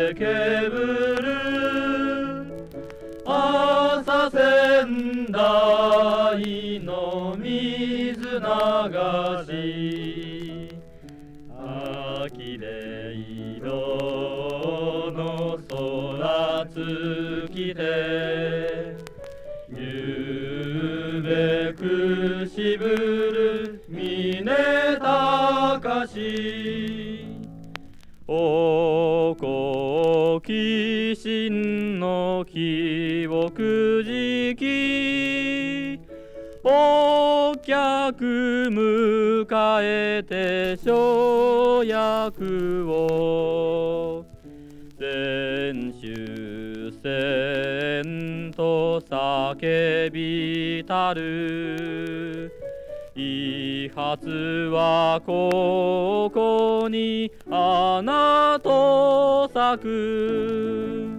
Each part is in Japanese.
てけぶる朝仙台の水流し秋で色の空月でゆべくしぶる峰高しおこきしんの記憶時期お客迎えて生薬を前終戦と叫びたる遺髪はここに穴と咲く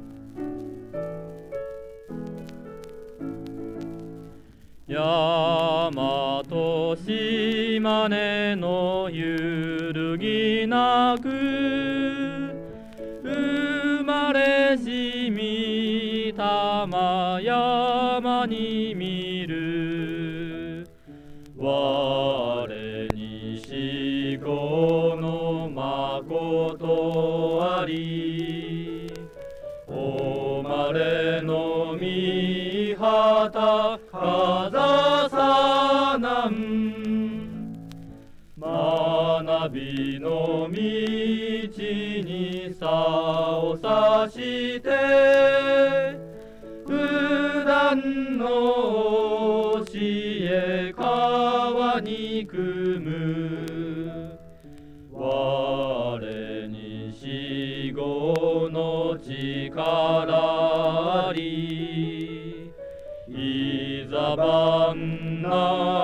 山と島根の揺るぎなく生まれしみたま山に見る我にしこのまことありおまれのみはたかざさなん学びの道にさをさして普段の教え川に汲む我に死後の力ありいざ万難